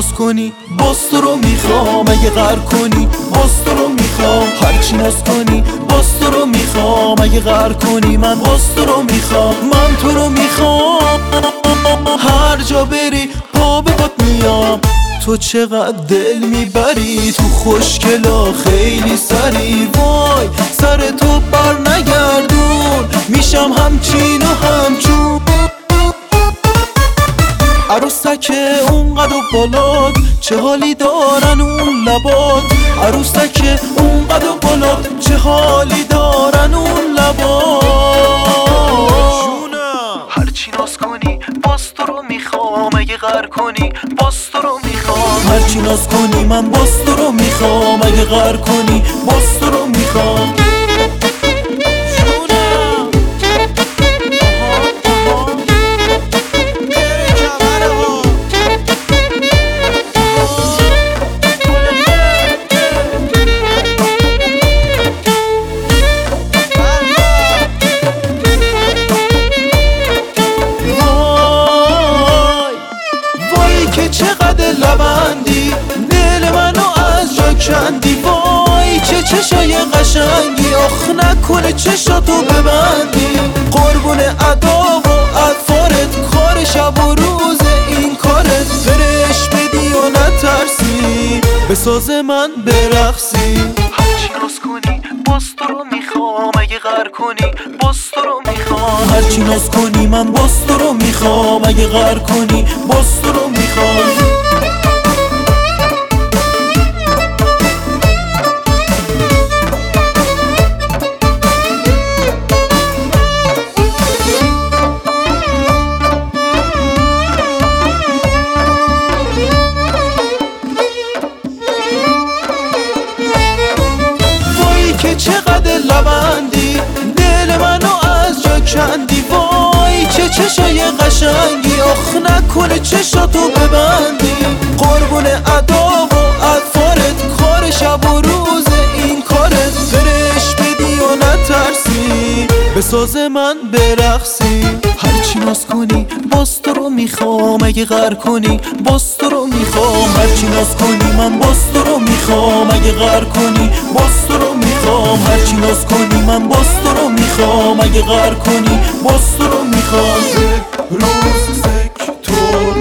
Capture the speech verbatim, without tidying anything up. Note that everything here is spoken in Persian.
ناز کنی باز تو رو میخوام، اگه غر کنی باز تو رو میخوام. هرچی ناز کنی باز تو رو میخوام، اگه غر کنی من باز تو رو میخوام. من تو رو میخوام، هر جا بری پا به پات میام. تو چقدر دل میبری تو خوشگلا خیلی سری، وای سر تو بر نگردون میشم همچین و همچون. عروسک اونقدر بالات چه حالی دارن اون لبات، عروسک اونقدر بالات چه حالی دارن اون لبات. هرچی ناز کنی باز تو رو میخوام، اگه غر کنی باز تو رو میخوام. هرچی ناز کنی من باز تو رو میخوام، اگه غر کنی باز تو رو میخوام. چقدر لبندی دل منو از جا کندی، وای چه چشای قشنگی، آخ نکنه چشاتو ببندی. قربون ادا و اطفارت، کار شب و روز این کارت، فرش بدی و نترسی به ساز من برقصی. هرچی ناز کنی باز تو رو میخوام، اگه غر کنی باز تو رو میخوام. هرچی ناز کنی من باز تو رو میخوام، اگه غر کنی باز تو رو میخوام. که چقدر لبندی دل منو از جا کندی، وای چه چشای قشنگی، آخ نکنه چشاتو ببندی. قربون ادا و اطفارت، کار شب و روز این کارت، فرش بدی و نترسی به ساز من برقصی. هرچی ناز کنی باز تو رو میخوام، اگه غر کنی باز تو رو میخوام. هرچی ناز کنی من باز تو رو میخوام، اگه غر کنی باز تو رو میخوام. هرچی ناز کنی من باز تو رو میخوام، اگه غر کنی باز تو رو میخوام. روز سکتور